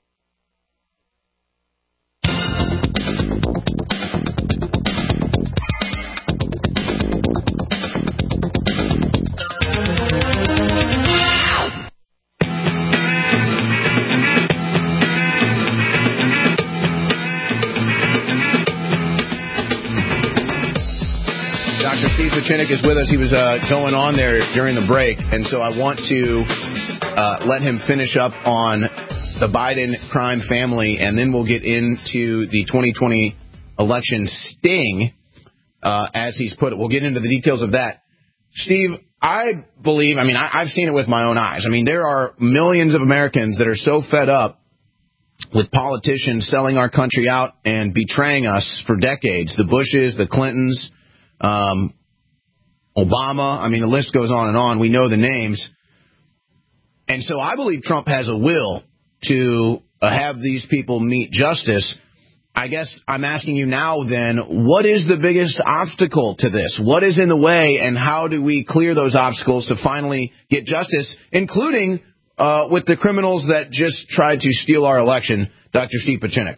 Chinik is with us. He was uh, going on there during the break, and so I want to uh, let him finish up on the Biden crime family, and then we'll get into the twenty twenty election sting, uh, as he's put it. We'll get into the details of that. Steve, I believe, I mean, I, I've seen it with my own eyes. I mean, there are millions of Americans that are so fed up with politicians selling our country out and betraying us for decades. The Bushes, the Clintons, um, Obama, I mean, the list goes on and on. We know the names. And so I believe Trump has a will to uh, have these people meet justice. I guess I'm asking you now then, what is the biggest obstacle to this? What is in the way, and how do we clear those obstacles to finally get justice, including uh, with the criminals that just tried to steal our election? Doctor Steve Pieczenik.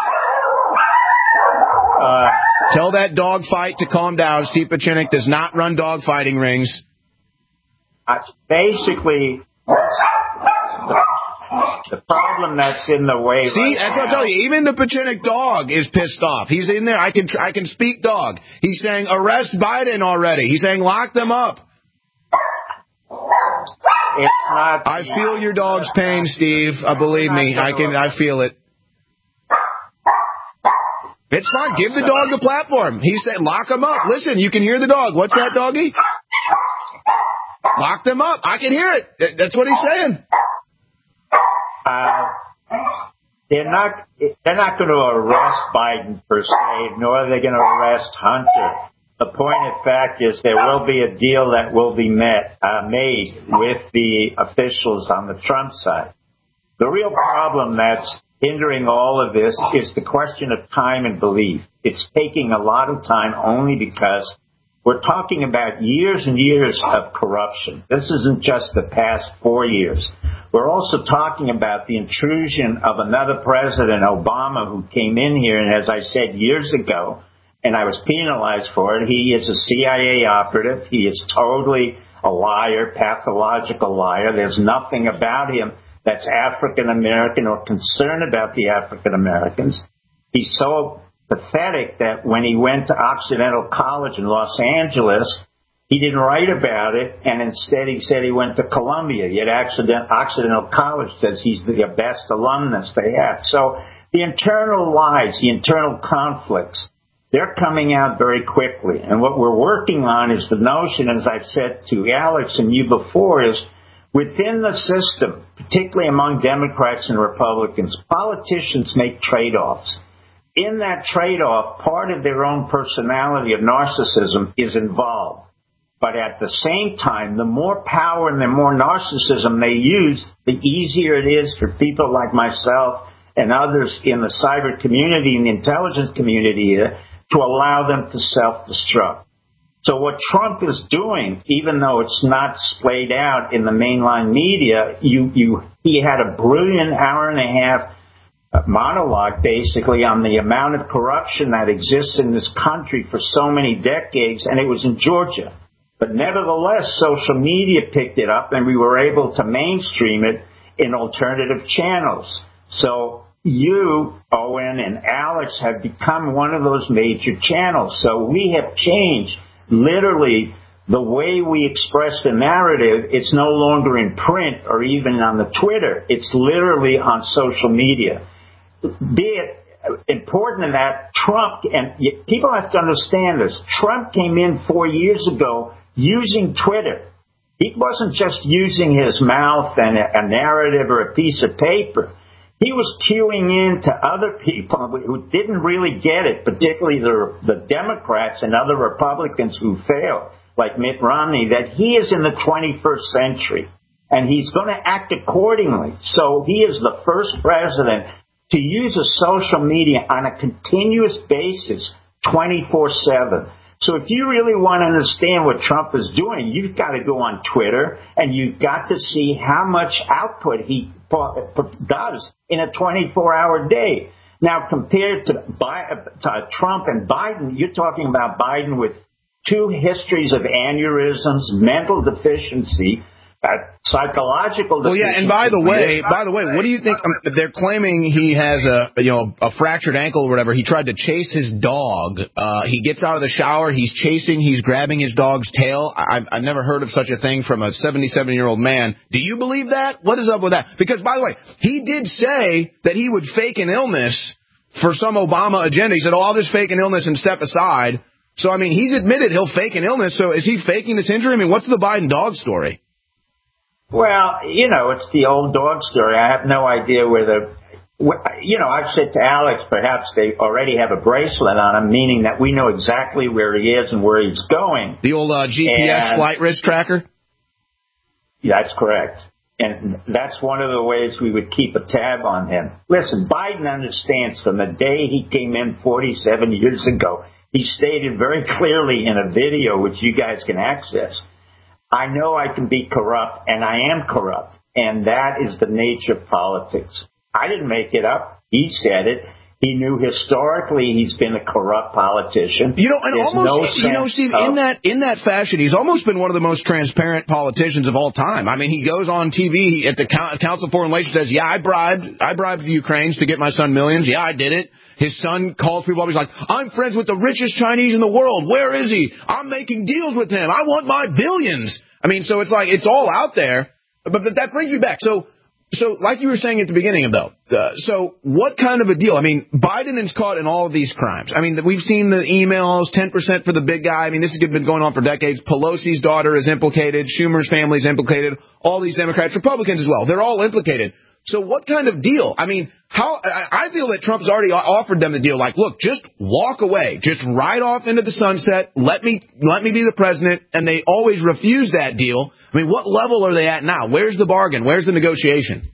Uh, Tell that dog fight to calm down. Steve Pieczenik does not run dog fighting rings. Uh, basically, the problem that's in the way. See, right that's now, what I'm telling you. Even the Pieczenik dog is pissed off. He's in there. I can I can speak dog. He's saying arrest Biden already. He's saying lock them up. It's not. I feel your dog's pain, Steve. Uh, believe me, I can. I feel it. It's fine. Give the dog the platform. He said, lock him up. Listen, you can hear the dog. What's that, doggy? Lock them up. I can hear it. That's what he's saying. Uh, they're not. They're not going to arrest Biden per se, nor are they going to arrest Hunter. The point of fact is there will be a deal that will be met, uh, made with the officials on the Trump side. The real problem that's hindering all of this is the question of time and belief. It's taking a lot of time only because we're talking about years and years of corruption. This isn't just the past four years. We're also talking about the intrusion of another president, Obama, who came in here, and as I said years ago, and I was penalized for it, he is a C I A operative. He is totally a liar, pathological liar. There's nothing about him that's African American or concerned about the African Americans. He's so pathetic that when he went to Occidental College in Los Angeles, he didn't write about it, and instead he said he went to Columbia. Yet Occidental College says he's the best alumnus they have. So the internal lies, the internal conflicts, they're coming out very quickly. And what we're working on is the notion, as I've said to Alex and you before, is within the system, particularly among Democrats and Republicans, politicians make trade-offs. In that trade-off, part of their own personality of narcissism is involved. But at the same time, the more power and the more narcissism they use, the easier it is for people like myself and others in the cyber community and the intelligence community to allow them to self-destruct. So what Trump is doing, even though it's not splayed out in the mainline media, you, you, he had a brilliant hour and a half monologue basically on the amount of corruption that exists in this country for so many decades, and it was in Georgia. But nevertheless, social media picked it up, and we were able to mainstream it in alternative channels. So you, Owen, and Alex have become one of those major channels. So we have changed literally the way we express the narrative. It's no longer in print or even on the Twitter. It's literally on social media. Be it important in that Trump, and people have to understand this, Trump came in four years ago using Twitter. He wasn't just using his mouth and a narrative or a piece of paper. He was cueing in to other people who didn't really get it, particularly the, the Democrats and other Republicans who failed, like Mitt Romney, that he is in the twenty-first century, and he's going to act accordingly. So he is the first president to use a social media on a continuous basis, twenty-four seven. So if you really want to understand what Trump is doing, you've got to go on Twitter, and you've got to see how much output he does in a twenty-four hour day. Now, compared to, to Trump and Biden, you're talking about Biden with two histories of aneurysms, mental deficiency, uh, psychological deficiency. Well, yeah, and by the way, by the way, what do you think? Um, they're claiming he has a, you know, a fractured ankle or whatever. He tried to chase his dog. Uh, he gets out of the shower. He's chasing. He's grabbing his dog's tail. I've, I've never heard of such a thing from a seventy-seven-year-old man. Do you believe that? What is up with that? Because, by the way, he did say that he would fake an illness for some Obama agenda. He said, oh, I'll just fake an illness and step aside. So, I mean, he's admitted he'll fake an illness. So is he faking this injury? I mean, what's the Biden dog story? Well, you know, it's the old dog story. I have no idea whether, you know, I've said to Alex, perhaps they already have a bracelet on him, meaning that we know exactly where he is and where he's going. The old uh, G P S and flight risk tracker? Yeah, that's correct. And that's one of the ways we would keep a tab on him. Listen, Biden understands from the day he came in forty-seven years ago, he stated very clearly in a video, which you guys can access, I know I can be corrupt, and I am corrupt, and that is the nature of politics. I didn't make it up. He said it. He knew historically he's been a corrupt politician. You know, and There's almost, no you know, Steve, of, in that in that fashion, he's almost been one of the most transparent politicians of all time. I mean, he goes on T V at the Council of Foreign Relations, says, "Yeah, I bribed, I bribed the Ukrainians to get my son millions. Yeah, I did it." His son calls people up. He's like, "I'm friends with the richest Chinese in the world. Where is he? I'm making deals with him. I want my billions." I mean, so it's like it's all out there. But, but that brings me back. So So, like you were saying at the beginning, though, uh, so what kind of a deal? I mean, Biden is caught in all of these crimes. I mean, we've seen the emails, ten percent for the big guy. I mean, this has been going on for decades. Pelosi's daughter is implicated. Schumer's family is implicated. All these Democrats, Republicans as well. They're all implicated. So what kind of deal? I mean, how? I feel that Trump's already offered them the deal. Like, look, just walk away. Just ride off into the sunset. Let me let me be the president. And they always refuse that deal. I mean, what level are they at now? Where's the bargain? Where's the negotiation?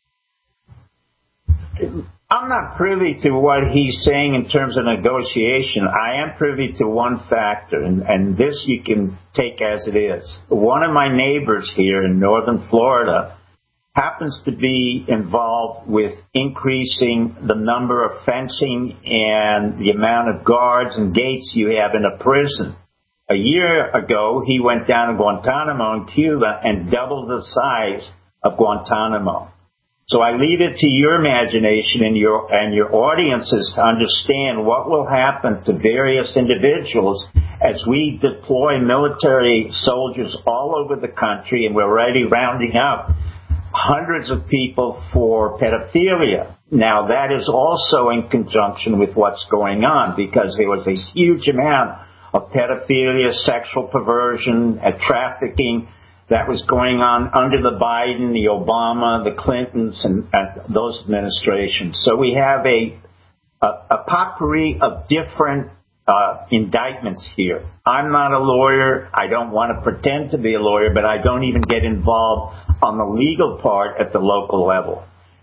I'm not privy to what he's saying in terms of negotiation. I am privy to one factor, and, and this you can take as it is. One of my neighbors here in northern Florida happens to be involved with increasing the number of fencing and the amount of guards and gates you have in a prison. A year ago, he went down to Guantanamo in Cuba and doubled the size of Guantanamo. So I leave it to your imagination and your and your audiences to understand what will happen to various individuals as we deploy military soldiers all over the country, and we're already rounding up hundreds of people for pedophilia. Now, that is also in conjunction with what's going on, because there was a huge amount of pedophilia, sexual perversion, and trafficking that was going on under the Biden, the Obama, the Clintons, and, and those administrations. So we have a, a, a potpourri of different uh, indictments here. I'm not a lawyer. I don't want to pretend to be a lawyer, but I don't even get involved on the legal part at the local level.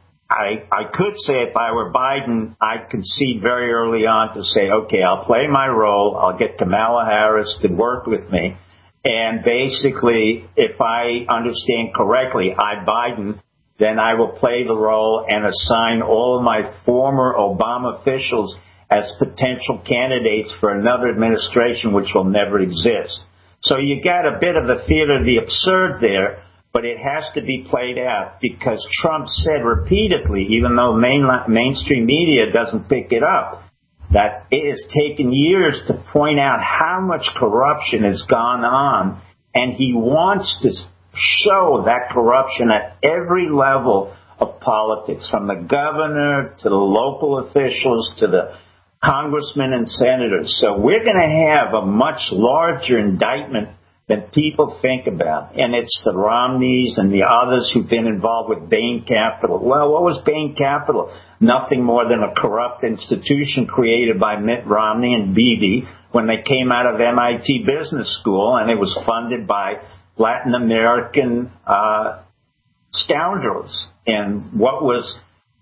I, I could say if I were Biden, I'd concede very early on to say, okay, I'll play my role. I'll get Kamala Harris to work with me. And basically, if I understand correctly, I, Biden, then I will play the role and assign all of my former Obama officials as potential candidates for another administration, which will never exist. So you got a bit of the theater of the absurd there, but it has to be played out, because Trump said repeatedly, even though main, mainstream media doesn't pick it up, that it has taken years to point out how much corruption has gone on, and he wants to show that corruption at every level of politics, from the governor to the local officials to the congressmen and senators. So we're going to have a much larger indictment than people think about, and it's the Romneys and the others who've been involved with Bain Capital. Well, what was Bain Capital? Nothing more than a corrupt institution created by Mitt Romney and Beebe when they came out of M I T Business School, and it was funded by Latin American uh, scoundrels. And what was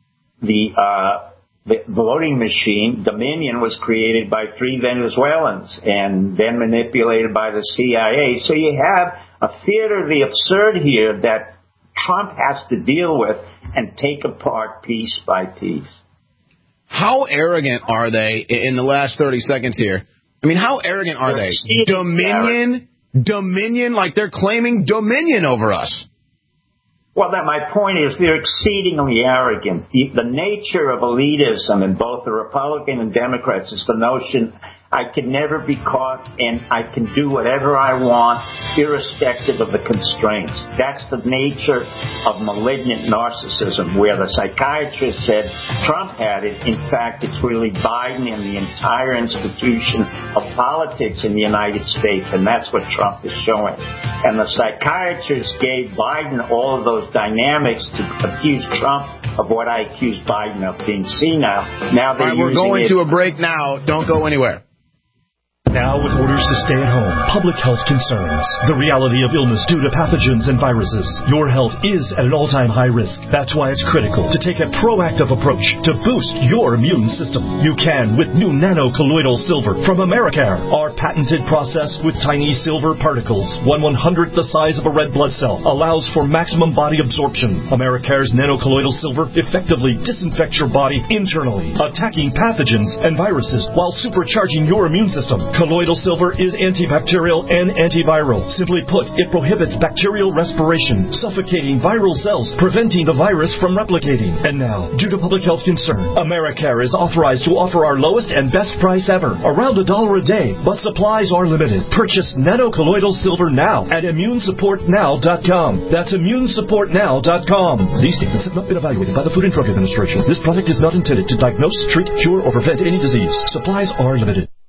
the uh, the voting machine? Dominion was created by three Venezuelans and then manipulated by the C I A. So you have a theater of the absurd here that Trump has to deal with and take apart piece by piece. How arrogant are they in the last thirty seconds here? I mean, how arrogant are they? Dominion, dominion, like they're claiming dominion over us. Well, that my point is they're exceedingly arrogant. The, the nature of elitism in both the Republican and Democrats is the notion I can never be caught and I can do whatever I want, irrespective of the constraints. That's the nature of malignant narcissism, where the psychiatrist said Trump had it. In fact, it's really Biden and the entire institution of politics in the United States, and that's what Trump is showing. And the psychiatrist gave Biden all of those dynamics to accuse Trump of what I accuse Biden of, being senile. Now they're All right, we're going it. to a break now. Don't go anywhere. Now, with orders to stay at home, public health concerns, the reality of illness due to pathogens and viruses, your health is at an all-time high risk. That's why it's critical to take a proactive approach to boost your immune system. You can with new nano-colloidal silver from Americare. Our patented process with tiny silver particles, one one-hundredth the size of a red blood cell, allows for maximum body absorption. Americare's nano-colloidal silver effectively disinfects your body internally, attacking pathogens and viruses while supercharging your immune system. Colloidal silver is antibacterial and antiviral. Simply put, it prohibits bacterial respiration, suffocating viral cells, preventing the virus from replicating. And now, due to public health concern, Americare is authorized to offer our lowest and best price ever, around a dollar a day, but supplies are limited. Purchase nanocolloidal silver now at immune support now dot com. That's immune support now dot com. These statements have not been evaluated by the Food and Drug Administration. This product is not intended to diagnose, treat, cure, or prevent any disease. Supplies are limited.